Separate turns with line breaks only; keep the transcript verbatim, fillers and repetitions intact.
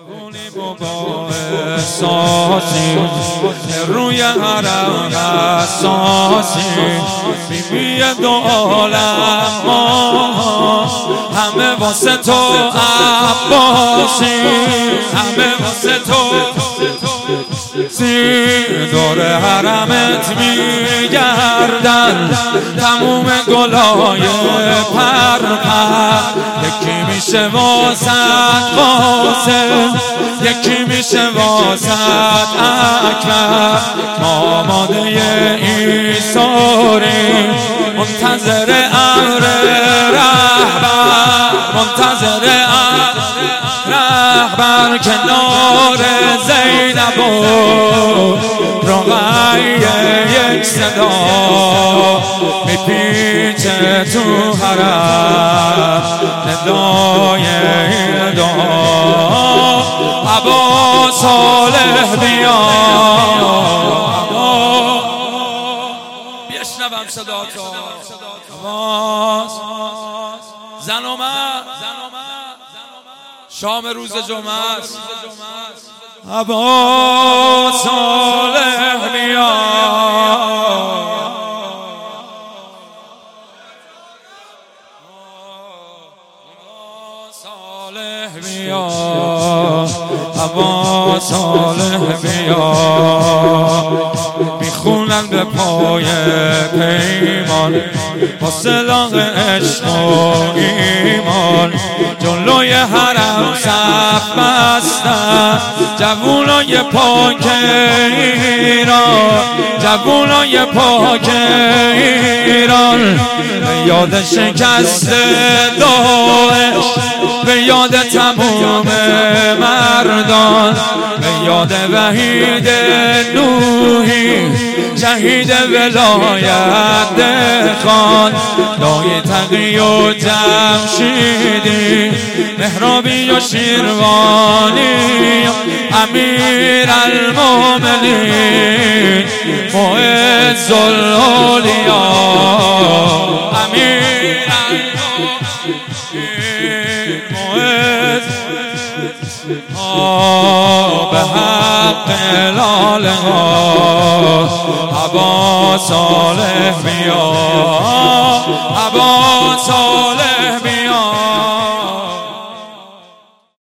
جوونی بابا احساسی روی حرم حساسی بیبی دو عالم ما همه واسه تو عباسی همه واسه تو دور حرمت میگردن تموم گلای پر پر یکی میشه واسط قاسم یکی میشه واسط اکبر ما آماده ایثاری منتظر امر رهبر منتظر امر رهبر کنار زینب و رقیه یک صدا میپیچه تو حرم ندای دعا عبا صالح بیا بیشنوم صدا تو عباس زن و مرد شام روز جمعه است عبا صالح بیا صالح بیا عبا صالح بیا میخونن به پای پیمان با سلاح عشق و ایمان جلوی حرم صف بستن جوونای پاک ایران جوونای پاک ایران به یاد شکست داعش به یاد تمام مردان به یاد وحید نوحی شهید ولایت خان دای تقی و جمشیدی مهرابی و شیروانی امیر المومنین معز الاولیاء امیر المومنین معز به حق لالها عبا صالح بیا عبا صالح بیا